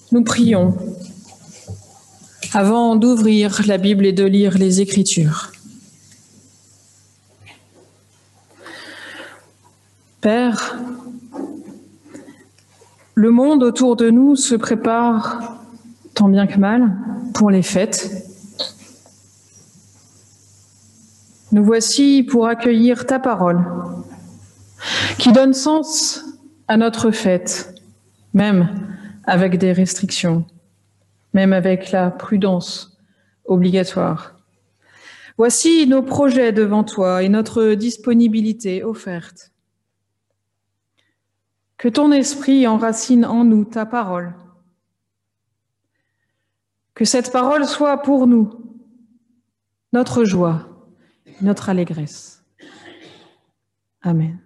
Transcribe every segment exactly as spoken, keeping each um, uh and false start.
Nous prions avant d'ouvrir la Bible et de lire les Écritures. Père, le monde autour de nous se prépare, tant bien que mal, pour les fêtes. Nous voici pour accueillir ta parole, qui donne sens à notre fête, même avec des restrictions, même avec la prudence obligatoire. Voici nos projets devant toi et notre disponibilité offerte. Que ton esprit enracine en nous ta parole. Que cette parole soit pour nous notre joie, notre allégresse. Amen.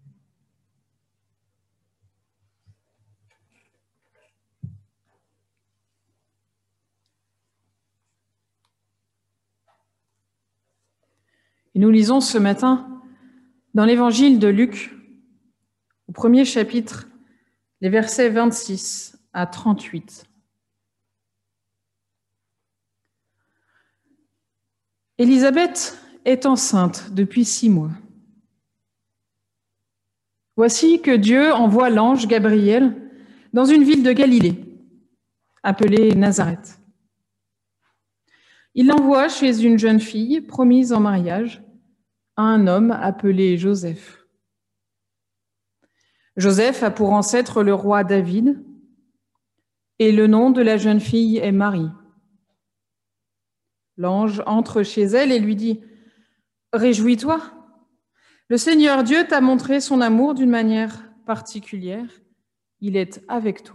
Et nous lisons ce matin dans l'évangile de Luc, au premier chapitre, les versets vingt-six à trente-huit. Élisabeth est enceinte depuis six mois. Voici que Dieu envoie l'ange Gabriel dans une ville de Galilée, appelée Nazareth. Il l'envoie chez une jeune fille promise en mariage à un homme appelé Joseph. Joseph a pour ancêtre le roi David, et le nom de la jeune fille est Marie. L'ange entre chez elle et lui dit « Réjouis-toi, le Seigneur Dieu t'a montré son amour d'une manière particulière, il est avec toi. »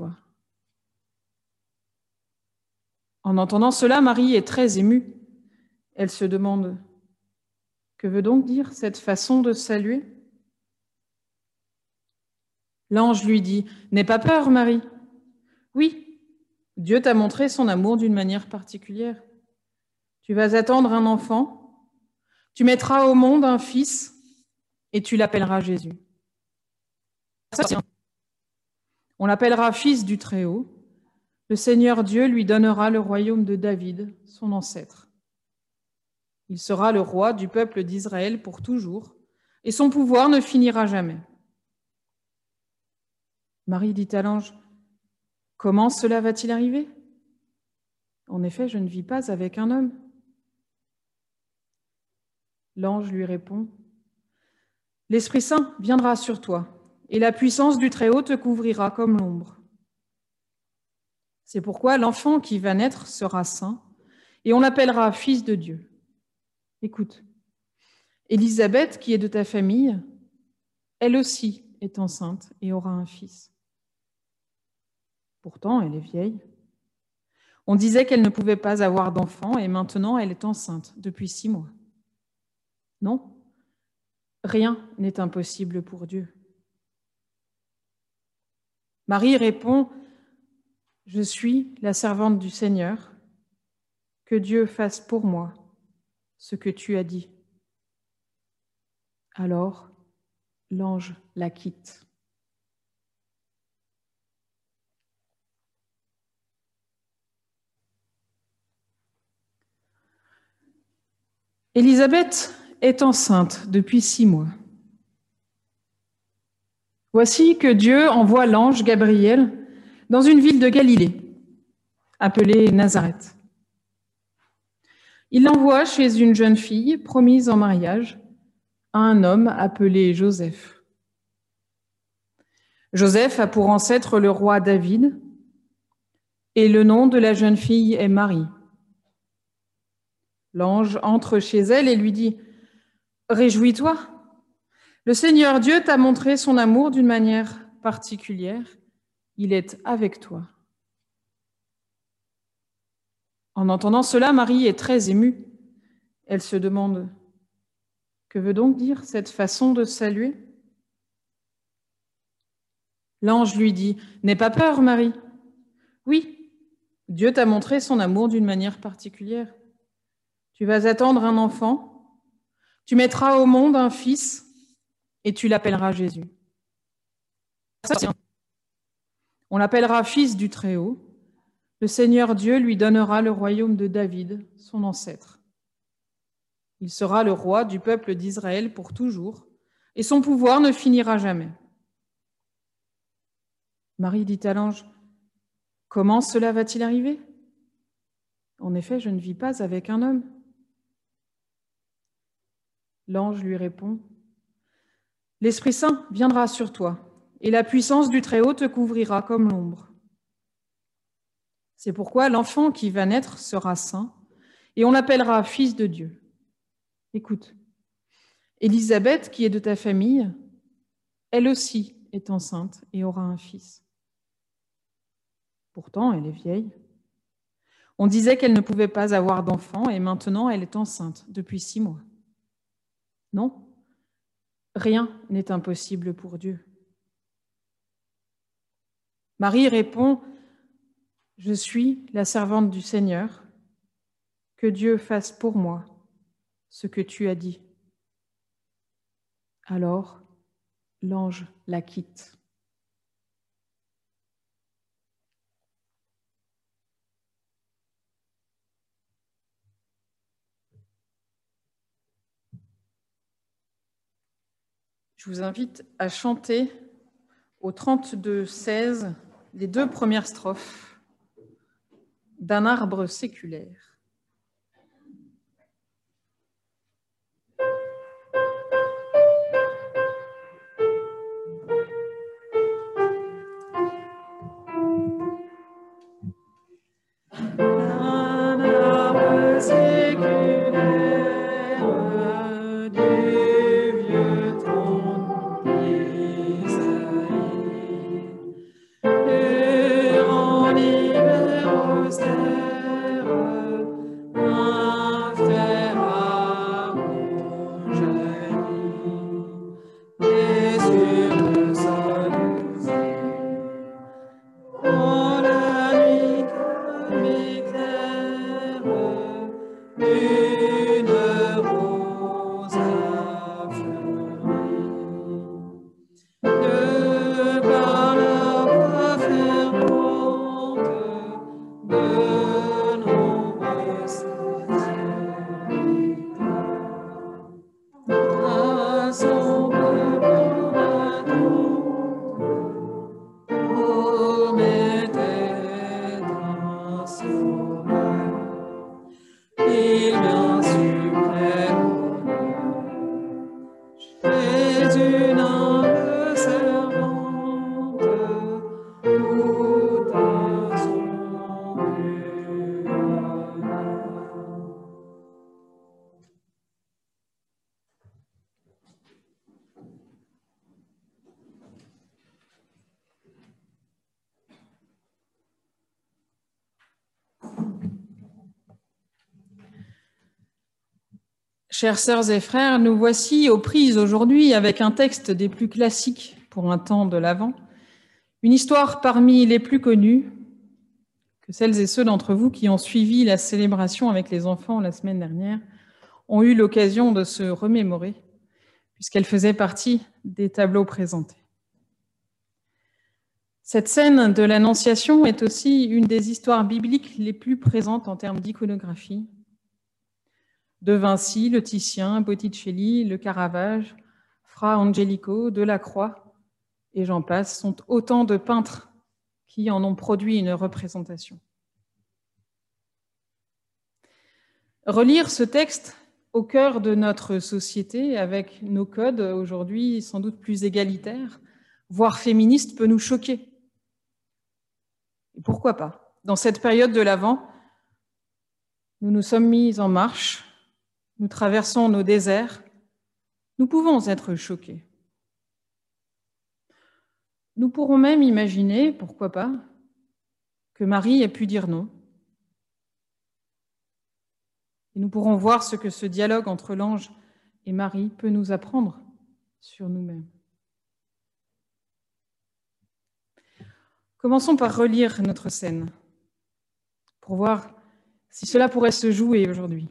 En entendant cela, Marie est très émue. Elle se demande « Que veut donc dire cette façon de saluer ?» L'ange lui dit « N'aie pas peur, Marie. Oui, Dieu t'a montré son amour d'une manière particulière. Tu vas attendre un enfant, tu mettras au monde un fils et tu l'appelleras Jésus. On l'appellera fils du Très-Haut. Le Seigneur Dieu lui donnera le royaume de David, son ancêtre. Il sera le roi du peuple d'Israël pour toujours, et son pouvoir ne finira jamais. Marie dit à l'ange, « Comment cela va-t-il arriver ? En effet, je ne vis pas avec un homme. » L'ange lui répond, « L'Esprit Saint viendra sur toi, et la puissance du Très-Haut te couvrira comme l'ombre. C'est pourquoi l'enfant qui va naître sera saint, et on l'appellera fils de Dieu. Écoute, Élisabeth, qui est de ta famille, elle aussi est enceinte et aura un fils. Pourtant, elle est vieille. On disait qu'elle ne pouvait pas avoir d'enfant, et maintenant elle est enceinte depuis six mois. Non, rien n'est impossible pour Dieu. Marie répond, « Je suis la servante du Seigneur, que Dieu fasse pour moi ce que tu as dit. » Alors, l'ange la quitte. Élisabeth est enceinte depuis six mois. Voici que Dieu envoie l'ange Gabriel dans une ville de Galilée, appelée Nazareth. Il l'envoie chez une jeune fille promise en mariage à un homme appelé Joseph. Joseph a pour ancêtre le roi David, et le nom de la jeune fille est Marie. L'ange entre chez elle et lui dit « Réjouis-toi, le Seigneur Dieu t'a montré son amour d'une manière particulière, il est avec toi. » En entendant cela, Marie est très émue. Elle se demande « Que veut donc dire cette façon de saluer ?» L'ange lui dit « N'aie pas peur, Marie. Oui, Dieu t'a montré son amour d'une manière particulière. Tu vas attendre un enfant, tu mettras au monde un fils et tu l'appelleras Jésus. On l'appellera fils du Très-Haut. le Seigneur Dieu lui donnera le royaume de David, son ancêtre. Il sera le roi du peuple d'Israël pour toujours, et son pouvoir ne finira jamais. » Marie dit à l'ange, « Comment cela va-t-il arriver ? En effet, je ne vis pas avec un homme. » L'ange lui répond, « L'Esprit Saint viendra sur toi, et la puissance du Très-Haut te couvrira comme l'ombre. C'est pourquoi l'enfant qui va naître sera saint, et on l'appellera fils de Dieu. Écoute, Élisabeth, qui est de ta famille, elle aussi est enceinte et aura un fils. Pourtant, elle est vieille. On disait qu'elle ne pouvait pas avoir d'enfant, et maintenant elle est enceinte depuis six mois. Non, rien n'est impossible pour Dieu. Marie répond, « Je suis la servante du Seigneur, que Dieu fasse pour moi ce que tu as dit. » Alors, l'ange la quitte. Je vous invite à chanter au trente-deux seize les deux premières strophes d'un arbre séculaire. Chères sœurs et frères, nous voici aux prises aujourd'hui avec un texte des plus classiques pour un temps de l'Avent, une histoire parmi les plus connues que celles et ceux d'entre vous qui ont suivi la célébration avec les enfants la semaine dernière ont eu l'occasion de se remémorer, puisqu'elle faisait partie des tableaux présentés. Cette scène de l'Annonciation est aussi une des histoires bibliques les plus présentes en termes d'iconographie. De Vinci, le Titien, Botticelli, le Caravage, Fra Angelico, Delacroix, et j'en passe, sont autant de peintres qui en ont produit une représentation. Relire ce texte au cœur de notre société, avec nos codes aujourd'hui sans doute plus égalitaires, voire féministes, peut nous choquer. Et pourquoi pas? Dans cette période de l'Avent, nous nous sommes mis en marche. Nous traversons nos déserts, nous pouvons être choqués. Nous pourrons même imaginer, pourquoi pas, que Marie ait pu dire non. Et nous pourrons voir ce que ce dialogue entre l'ange et Marie peut nous apprendre sur nous-mêmes. Commençons par relire notre scène, pour voir si cela pourrait se jouer aujourd'hui.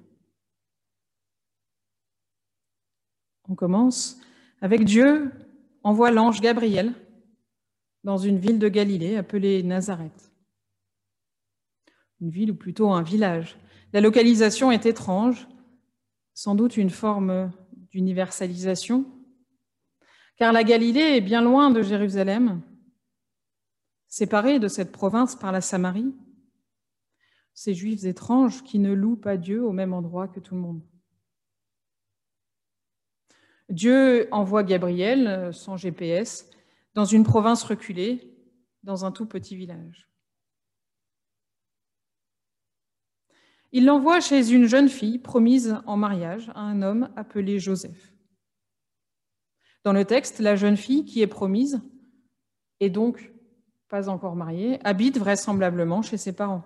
On commence avec Dieu envoie l'ange Gabriel dans une ville de Galilée appelée Nazareth. une ville ou plutôt un village. La localisation est étrange, sans doute une forme d'universalisation, car la Galilée est bien loin de Jérusalem, séparée de cette province par la Samarie, ces Juifs étranges qui ne louent pas Dieu au même endroit que tout le monde. Dieu envoie Gabriel, sans G P S, dans une province reculée, dans un tout petit village. Il l'envoie chez une jeune fille promise en mariage à un homme appelé Joseph. Dans le texte, la jeune fille qui est promise, et donc pas encore mariée, habite vraisemblablement chez ses parents.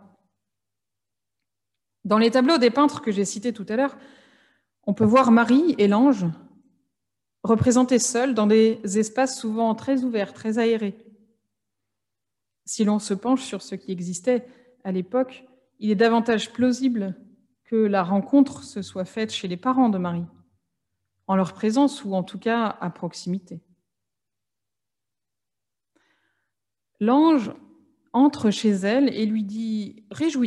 Dans les tableaux des peintres que j'ai cités tout à l'heure, on peut voir Marie et l'ange représentés seuls dans des espaces souvent très ouverts, très aérés. Si l'on se penche sur ce qui existait à l'époque, il est davantage plausible que la rencontre se soit faite chez les parents de Marie, en leur présence ou en tout cas à proximité. L'ange entre chez elle et lui dit « Réjouis-toi ».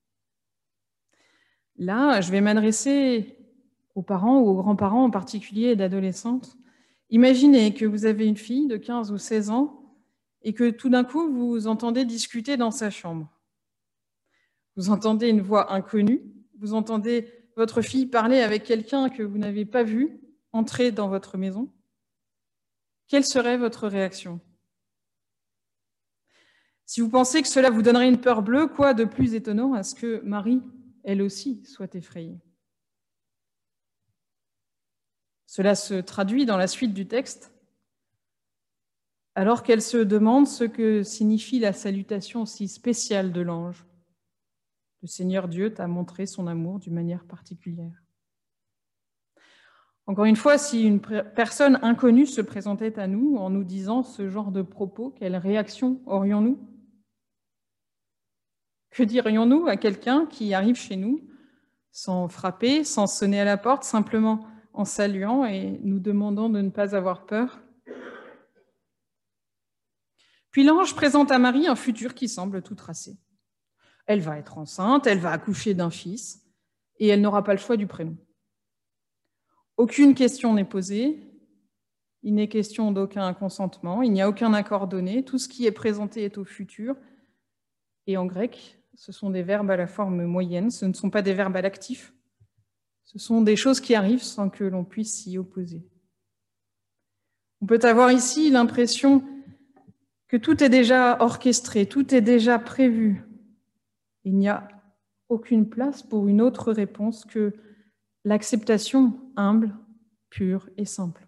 Là, je vais m'adresser aux parents ou aux grands-parents en particulier et d'adolescentes. Imaginez que vous avez une fille de quinze ou seize ans et que tout d'un coup, vous entendez discuter dans sa chambre. Vous entendez une voix inconnue, vous entendez votre fille parler avec quelqu'un que vous n'avez pas vu entrer dans votre maison. Quelle serait votre réaction? Si vous pensez que cela vous donnerait une peur bleue, quoi de plus étonnant à ce que Marie, elle aussi, soit effrayée? Cela se traduit dans la suite du texte, alors qu'elle se demande ce que signifie la salutation si spéciale de l'ange. Le Seigneur Dieu t'a montré son amour d'une manière particulière. Encore une fois, si une personne inconnue se présentait à nous en nous disant ce genre de propos, quelle réaction aurions-nous? Que dirions-nous à quelqu'un qui arrive chez nous sans frapper, sans sonner à la porte, simplement en saluant et nous demandant de ne pas avoir peur? Puis l'ange présente à Marie un futur qui semble tout tracé. Elle va être enceinte, elle va accoucher d'un fils, et elle n'aura pas le choix du prénom. Aucune question n'est posée, il n'est question d'aucun consentement, il n'y a aucun accord donné, tout ce qui est présenté est au futur, et en grec, ce sont des verbes à la forme moyenne, ce ne sont pas des verbes à l'actif, ce sont des choses qui arrivent sans que l'on puisse s'y opposer. On peut avoir ici l'impression que tout est déjà orchestré, tout est déjà prévu. Il n'y a aucune place pour une autre réponse que l'acceptation humble, pure et simple.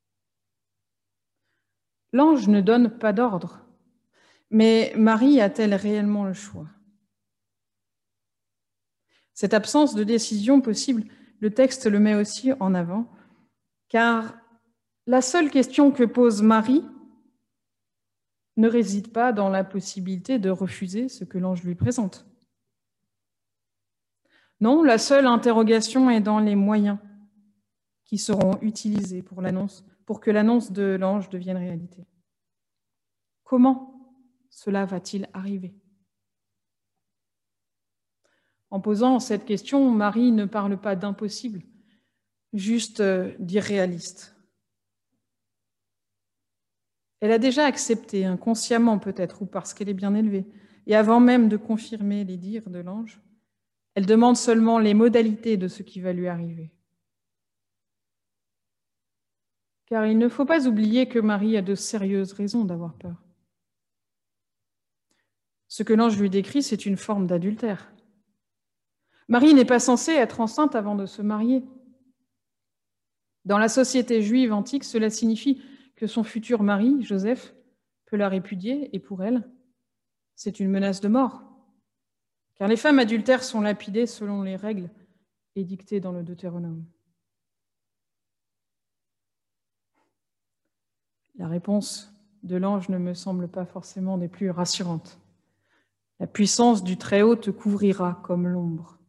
L'ange ne donne pas d'ordre, mais Marie a-t-elle réellement le choix? Cette absence de décision possible, le texte le met aussi en avant, car la seule question que pose Marie ne réside pas dans la possibilité de refuser ce que l'ange lui présente. Non, la seule interrogation est dans les moyens qui seront utilisés pour l'annonce, pour que l'annonce de l'ange devienne réalité. Comment cela va-t-il arriver? En posant cette question, Marie ne parle pas d'impossible, juste d'irréaliste. Elle a déjà accepté, inconsciemment peut-être, ou parce qu'elle est bien élevée, et avant même de confirmer les dires de l'ange, elle demande seulement les modalités de ce qui va lui arriver. Car il ne faut pas oublier que Marie a de sérieuses raisons d'avoir peur. Ce que l'ange lui décrit, c'est une forme d'adultère. Marie n'est pas censée être enceinte avant de se marier. Dans la société juive antique, cela signifie que son futur mari, Joseph, peut la répudier, et pour elle, c'est une menace de mort. Car les femmes adultères sont lapidées selon les règles édictées dans le Deutéronome. La réponse de l'ange ne me semble pas forcément des plus rassurantes. La puissance du Très-Haut te couvrira comme l'ombre.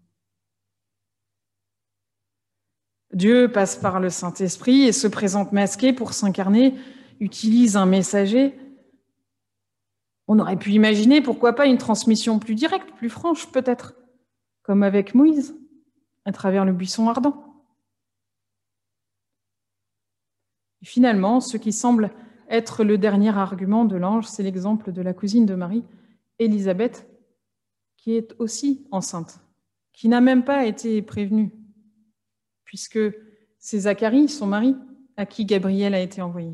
Dieu passe par le Saint-Esprit et se présente masqué pour s'incarner, utilise un messager. On aurait pu imaginer, pourquoi pas, une transmission plus directe, plus franche peut-être, comme avec Moïse, à travers le buisson ardent. Et finalement, ce qui semble être le dernier argument de l'ange, c'est l'exemple de la cousine de Marie, Élisabeth, qui est aussi enceinte, qui n'a même pas été prévenue, puisque c'est Zacharie, son mari, à qui Gabriel a été envoyé.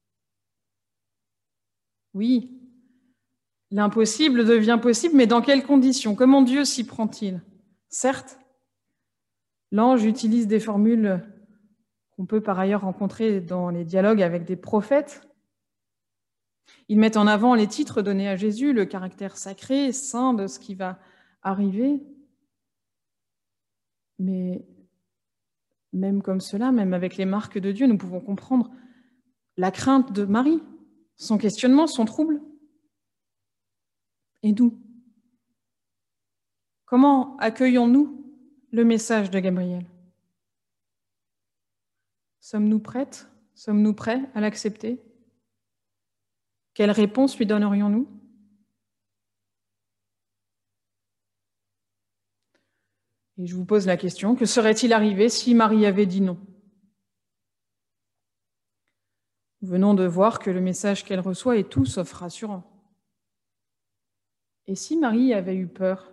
Oui, l'impossible devient possible, mais dans quelles conditions? Comment Dieu s'y prend-il? Certes, l'ange utilise des formules qu'on peut par ailleurs rencontrer dans les dialogues avec des prophètes. Ils mettent en avant les titres donnés à Jésus, le caractère sacré, saint de ce qui va arriver. Mais même comme cela, même avec les marques de Dieu, nous pouvons comprendre la crainte de Marie, son questionnement, son trouble. Et nous? Comment accueillons-nous le message de Gabriel? Sommes-nous prêtes? Sommes-nous prêts à l'accepter? Quelle réponse lui donnerions-nous? Et je vous pose la question, que serait-il arrivé si Marie avait dit non? Nous venons de voir que le message qu'elle reçoit est tout sauf rassurant. Et si Marie avait eu peur?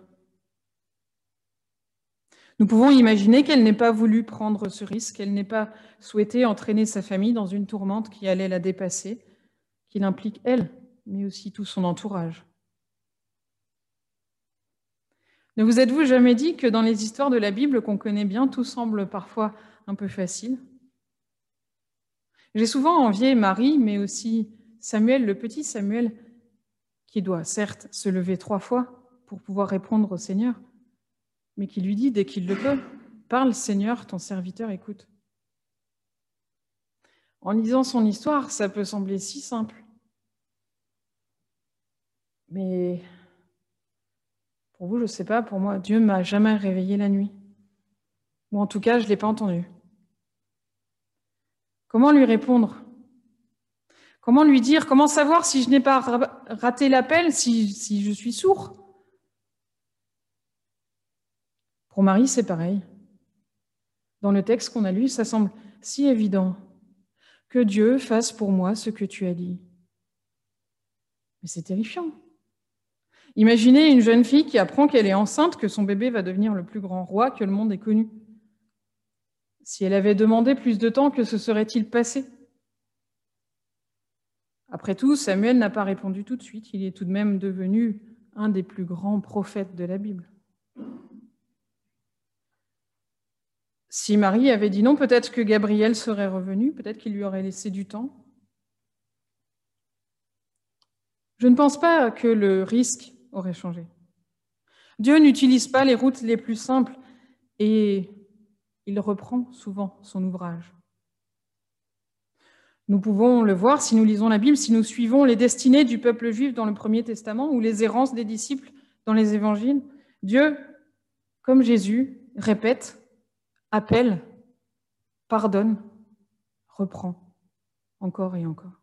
Nous pouvons imaginer qu'elle n'ait pas voulu prendre ce risque, qu'elle n'ait pas souhaité entraîner sa famille dans une tourmente qui allait la dépasser, qui l'implique elle, mais aussi tout son entourage. Ne vous êtes-vous jamais dit que dans les histoires de la Bible qu'on connaît bien, tout semble parfois un peu facile? J'ai souvent envié Marie, mais aussi Samuel, le petit Samuel, qui doit certes se lever trois fois pour pouvoir répondre au Seigneur, mais qui lui dit dès qu'il le peut, « Parle, Seigneur, ton serviteur écoute. » En lisant son histoire, ça peut sembler si simple. Mais pour vous, je ne sais pas, pour moi, Dieu ne m'a jamais réveillé la nuit. Ou en tout cas, je ne l'ai pas entendu. Comment lui répondre? Comment lui dire? Comment savoir si je n'ai pas raté l'appel, si, si je suis sourd? Pour Marie, c'est pareil. Dans le texte qu'on a lu, ça semble si évident. Que Dieu fasse pour moi ce que tu as dit. Mais c'est terrifiant. Imaginez une jeune fille qui apprend qu'elle est enceinte, que son bébé va devenir le plus grand roi que le monde ait connu. Si elle avait demandé plus de temps, que se serait-il passé? Après tout, Samuel n'a pas répondu tout de suite. Il est tout de même devenu un des plus grands prophètes de la Bible. Si Marie avait dit non, peut-être que Gabriel serait revenu, peut-être qu'il lui aurait laissé du temps. Je ne pense pas que le risque aurait changé. Dieu n'utilise pas les routes les plus simples et il reprend souvent son ouvrage. Nous pouvons le voir si nous lisons la Bible, si nous suivons les destinées du peuple juif dans le Premier Testament ou les errances des disciples dans les évangiles. Dieu, comme Jésus, répète, appelle, pardonne, reprend, encore et encore.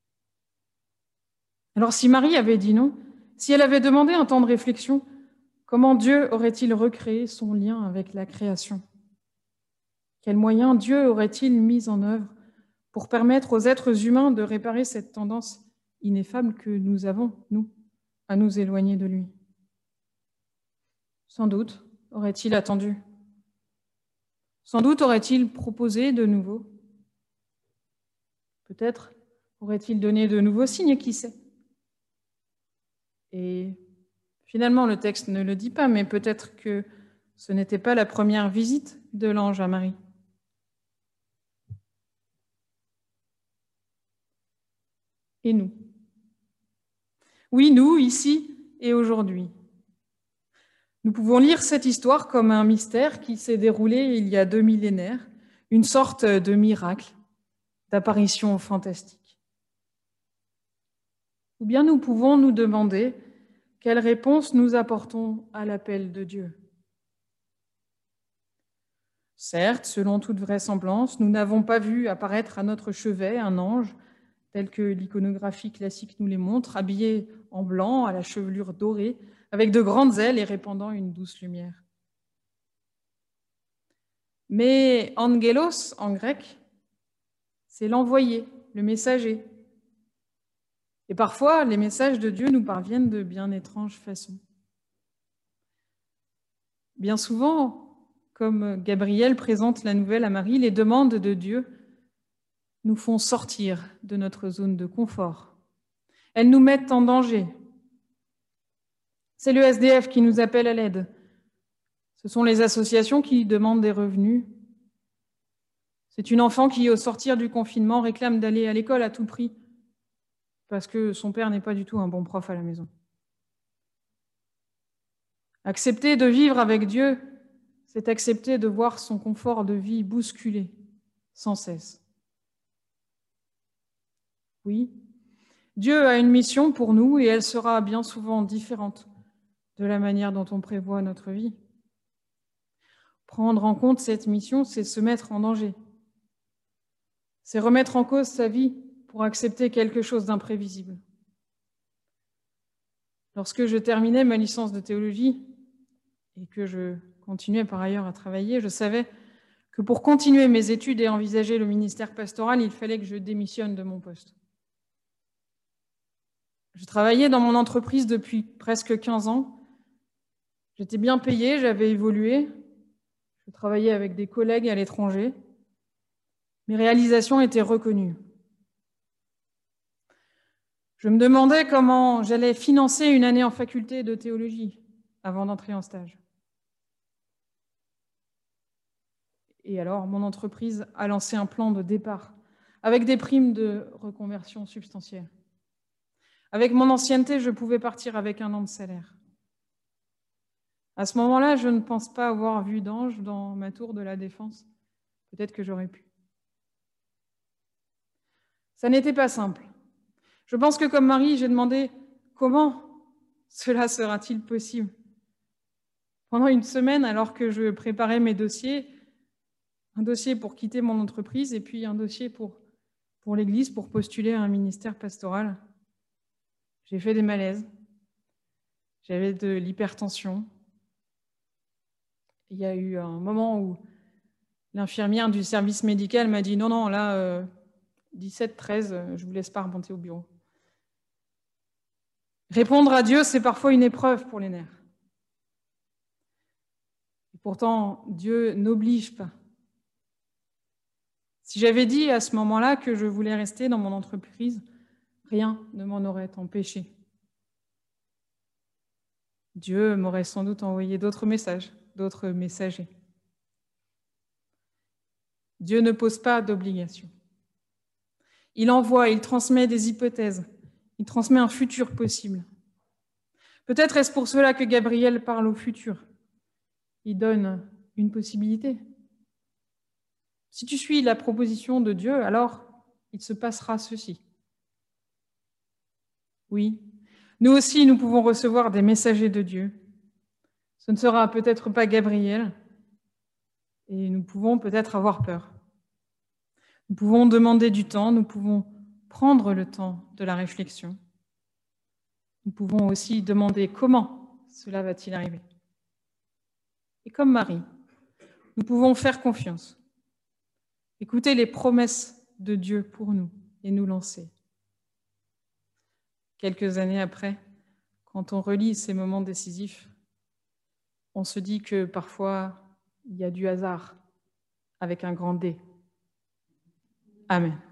Alors si Marie avait dit non, si elle avait demandé un temps de réflexion, comment Dieu aurait-il recréé son lien avec la création? Quels moyens Dieu aurait-il mis en œuvre pour permettre aux êtres humains de réparer cette tendance ineffable que nous avons, nous, à nous éloigner de lui? Sans doute aurait-il attendu. Sans doute aurait-il proposé de nouveau. Peut-être aurait-il donné de nouveaux signes, qui sait? Et finalement, le texte ne le dit pas, mais peut-être que ce n'était pas la première visite de l'ange à Marie. Et nous? Oui, nous, ici et aujourd'hui. Nous pouvons lire cette histoire comme un mystère qui s'est déroulé il y a deux millénaires, une sorte de miracle, d'apparition fantastique. Ou bien nous pouvons nous demander quelle réponse nous apportons à l'appel de Dieu. Certes, selon toute vraisemblance, nous n'avons pas vu apparaître à notre chevet un ange tel que l'iconographie classique nous les montre, habillé en blanc, à la chevelure dorée, avec de grandes ailes et répandant une douce lumière. Mais angelos, en grec, c'est l'envoyé, le messager. Et parfois, les messages de Dieu nous parviennent de bien étranges façons. Bien souvent, comme Gabriel présente la nouvelle à Marie, les demandes de Dieu nous font sortir de notre zone de confort. Elles nous mettent en danger. C'est le S D F qui nous appelle à l'aide. Ce sont les associations qui demandent des revenus. C'est une enfant qui, au sortir du confinement, réclame d'aller à l'école à tout prix parce que son père n'est pas du tout un bon prof à la maison. Accepter de vivre avec Dieu, c'est accepter de voir son confort de vie bousculé sans cesse. Oui, Dieu a une mission pour nous et elle sera bien souvent différente de la manière dont on prévoit notre vie. Prendre en compte cette mission, c'est se mettre en danger. C'est remettre en cause sa vie pour accepter quelque chose d'imprévisible. Lorsque je terminais ma licence de théologie et que je continuais par ailleurs à travailler, je savais que pour continuer mes études et envisager le ministère pastoral, il fallait que je démissionne de mon poste. Je travaillais dans mon entreprise depuis presque quinze ans. J'étais bien payée, j'avais évolué. Je travaillais avec des collègues à l'étranger. Mes réalisations étaient reconnues. Je me demandais comment j'allais financer une année en faculté de théologie avant d'entrer en stage. Et alors, mon entreprise a lancé un plan de départ avec des primes de reconversion substantielles. Avec mon ancienneté, je pouvais partir avec un an de salaire. À ce moment-là, je ne pense pas avoir vu d'ange dans ma tour de la Défense. Peut-être que j'aurais pu. Ça n'était pas simple. Je pense que comme Marie, j'ai demandé comment cela sera-t-il possible. Pendant une semaine, alors que je préparais mes dossiers, un dossier pour quitter mon entreprise et puis un dossier pour, pour l'Église, pour postuler à un ministère pastoral, j'ai fait des malaises. J'avais de l'hypertension. Il y a eu un moment où l'infirmière du service médical m'a dit « Non, non, là, euh, dix-sept treize, je vous laisse pas remonter au bureau. » Répondre à Dieu, c'est parfois une épreuve pour les nerfs. Et pourtant, Dieu n'oblige pas. Si j'avais dit à ce moment-là que je voulais rester dans mon entreprise, rien ne m'en aurait empêché. Dieu m'aurait sans doute envoyé d'autres messages, d'autres messagers. Dieu ne pose pas d'obligation. Il envoie, il transmet des hypothèses, il transmet un futur possible. Peut-être est-ce pour cela que Gabriel parle au futur. Il donne une possibilité. Si tu suis la proposition de Dieu, alors il se passera ceci. Oui, nous aussi, nous pouvons recevoir des messagers de Dieu. Ce ne sera peut-être pas Gabriel, et nous pouvons peut-être avoir peur. Nous pouvons demander du temps, nous pouvons prendre le temps de la réflexion. Nous pouvons aussi demander comment cela va-t-il arriver. Et comme Marie, nous pouvons faire confiance, écouter les promesses de Dieu pour nous et nous lancer. Quelques années après, quand on relit ces moments décisifs, on se dit que parfois, il y a du hasard avec un grand D. Amen.